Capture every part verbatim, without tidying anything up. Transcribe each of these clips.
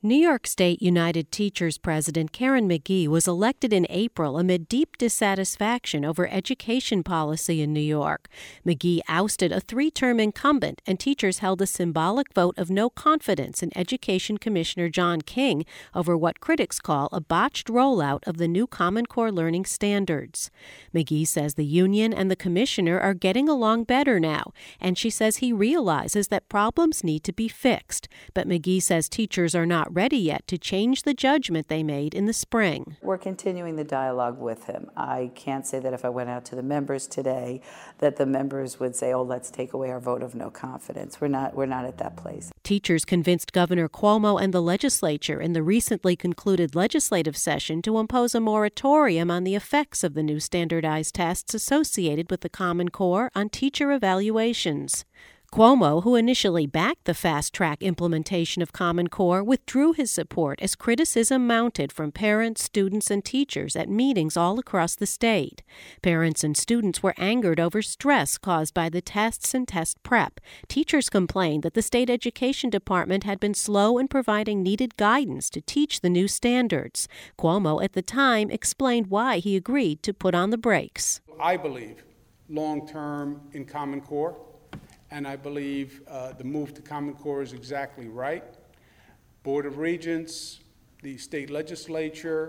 New York State United Teachers President Karen McGee was elected in April amid deep dissatisfaction over education policy in New York. McGee ousted a three-term incumbent, and teachers held a symbolic vote of no confidence in Education Commissioner John King over what critics call a botched rollout of the new Common Core learning standards. McGee says the union and the commissioner are getting along better now, and she says he realizes that problems need to be fixed. But McGee says teachers are not ready yet to change the judgment they made in the spring. We're continuing the dialogue with him. I can't say that if I went out to the members today that the members would say, oh, let's take away our vote of no confidence. We're not, we're not at that place. Teachers convinced Governor Cuomo and the legislature in the recently concluded legislative session to impose a moratorium on the effects of the new standardized tests associated with the Common Core on teacher evaluations. Cuomo, who initially backed the fast-track implementation of Common Core, withdrew his support as criticism mounted from parents, students, and teachers at meetings all across the state. Parents and students were angered over stress caused by the tests and test prep. Teachers complained that the state education department had been slow in providing needed guidance to teach the new standards. Cuomo, at the time, explained why he agreed to put on the brakes. I believe long-term in Common Core, and I believe uh, the move to Common Core is exactly right. Board of Regents, the state legislature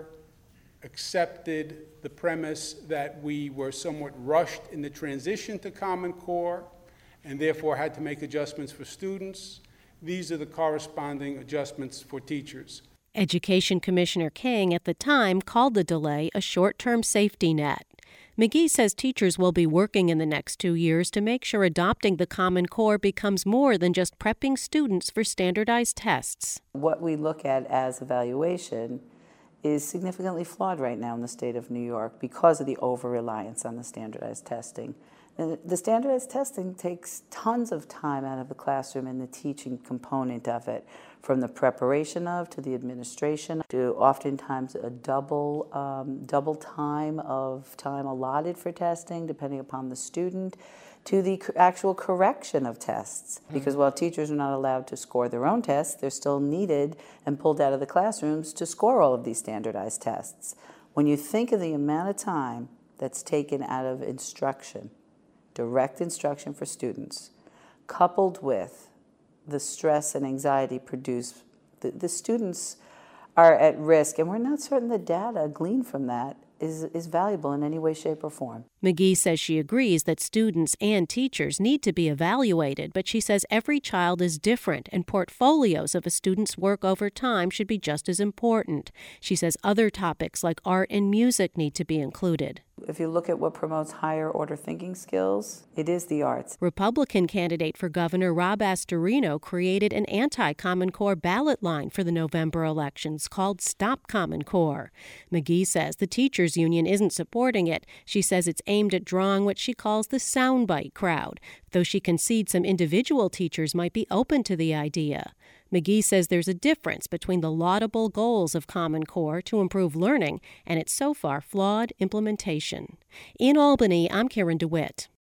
accepted the premise that we were somewhat rushed in the transition to Common Core and therefore had to make adjustments for students. These are the corresponding adjustments for teachers. Education Commissioner King at the time called the delay a short-term safety net. McGee says teachers will be working in the next two years to make sure adopting the Common Core becomes more than just prepping students for standardized tests. What we look at as evaluation is significantly flawed right now in the state of New York because of the over-reliance on the standardized testing. And the standardized testing takes tons of time out of the classroom and the teaching component of it, from the preparation of to the administration to oftentimes a double, um, double time of time allotted for testing depending upon the student, to the actual correction of tests. Because while teachers are not allowed to score their own tests, they're still needed and pulled out of the classrooms to score all of these standardized tests. When you think of the amount of time that's taken out of instruction, direct instruction for students, coupled with the stress and anxiety produced, the, the students are at risk, and we're not certain the data gleaned from that is, is valuable in any way, shape, or form. McGee says she agrees that students and teachers need to be evaluated, but she says every child is different and portfolios of a student's work over time should be just as important. She says other topics like art and music need to be included. If you look at what promotes higher order thinking skills, it is the arts. Republican candidate for governor Rob Astorino created an anti-Common Core ballot line for the November elections called Stop Common Core. McGee says the teachers union isn't supporting it. She says it's aimed at drawing what she calls the soundbite crowd, though she concedes some individual teachers might be open to the idea. McGee says there's a difference between the laudable goals of Common Core to improve learning and its so far flawed implementation. In Albany, I'm Karen DeWitt.